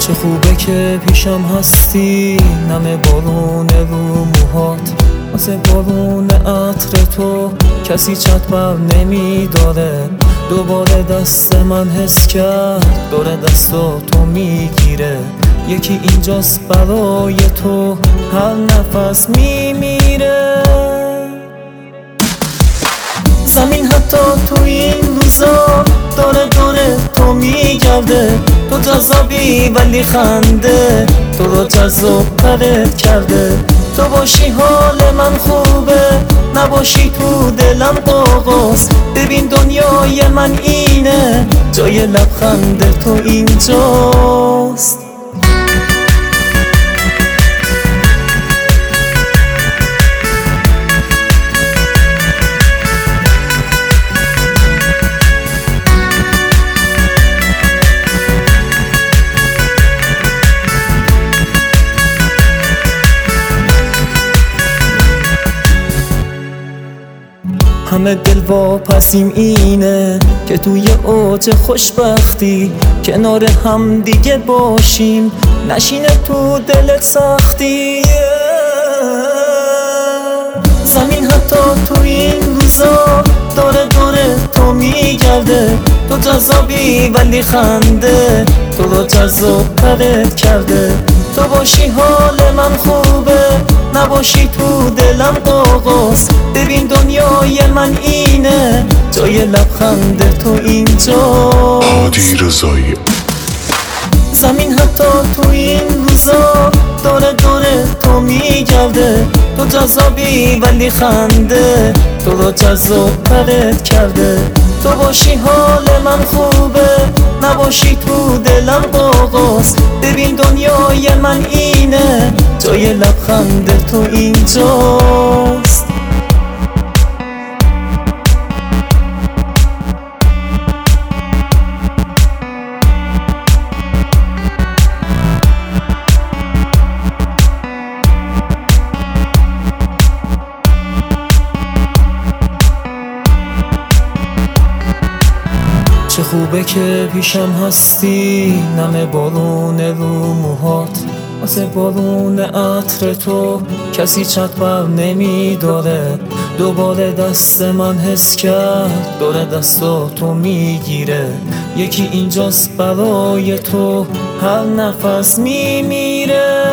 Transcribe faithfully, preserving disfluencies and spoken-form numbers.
چه خوبه که پیشم هستی، نم بارون رو موهات، واسه بارون عطر تو کسی چت بر نمی داره. دوباره دست من حس کرد دور دستو تو میگیره. یکی اینجاست برای تو هر نفس میمیره. زمین حتی تو این روزا داره داره تو میگرده. تو جذابی ولی خنده تو رو جذاب ترت کرده. تو باشی حال من خوبه، نباشی تو دلم قاقاز. ببین دنیای من اینه، جای لبخند تو اینجاست. همه دل واپسیم اینه که توی اوج خوشبختی کنار هم دیگه باشیم، نشینه تو دلت سختی. زمین حتی تو این روزا داره داره تو میگرده. تو جذابی ولی خنده تو رو جذاب ترت کرده. تو باشی حال من خوبه، نباشی تو دلم قاقاز. ببین دنیای من اینه، جای لبخند تو اینجاست. هادی رضایی. زمین حتی تو این روزا داره داره تو میگرده. تو جذابی ولی خنده تو رو جذاب ترت کرده. تو باشی حال من خوبه، نباشی تو دلم قاقاز. ببین دنیای من اینه، جای لبخند تو اینجاست. چه خوبه که پیشم هستی، نم بارون رو موهات، واسه بارون عطر تو کسی چت بر نمی داره. دوباره دست من حس کرد دور دستو تو میگیره. یکی اینجاست برای تو هر نفس میمیره.